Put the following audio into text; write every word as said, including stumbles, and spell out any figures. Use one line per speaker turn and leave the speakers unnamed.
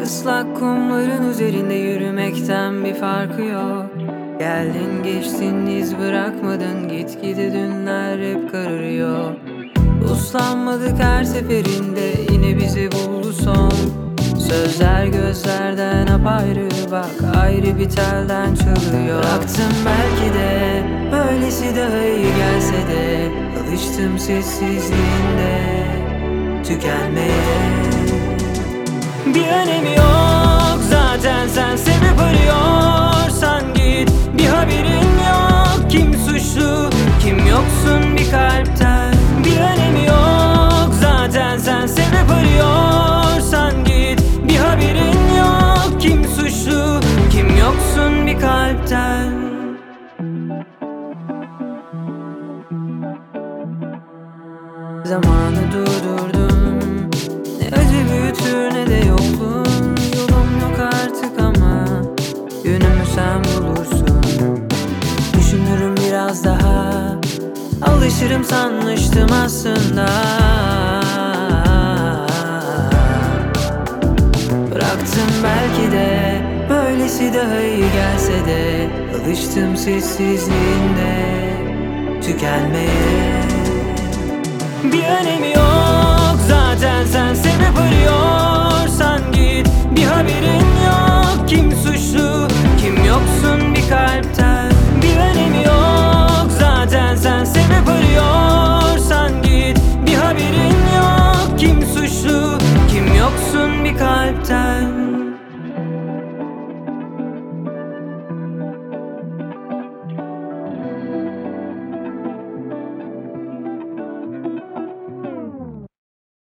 Islak kumların üzerinde yürümekten bir farkı yok. Geldin geçtin iz bırakmadın, gitgide dünler hep kararıyor. Uslanmadık her seferinde, yine bizi buldu son. Sözler gözlerden apayrı, bak ayrı bir telden çalıyor. Bıraktım belki de, böylesi daha iyi gelse de. Alıştım sessizliğinde tükenmeye. Bir önemi yok zaten, sen sebep arıyorsan git. Bir haberin yok, kim suçlu kim yoksun bir kalpten. Bir önemi yok zaten, sen sebep arıyorsan git. Bir haberin yok, kim suçlu kim yoksun bir kalpten. Zamanı durdurdum, ne acı büyütür ne de yokluğun. Yolum yok artık ama yönümü sen bulursun. Düşünürüm biraz daha, alışırım sanmıştım aslında. Bıraktım belki de, böylesi daha iyi gelse de. Alıştım sessizliğinde tükenmeye. Bir önemi yok zaten, sen sebep arıyorsan git. Bir haberin yok, kim suçlu kim yoksun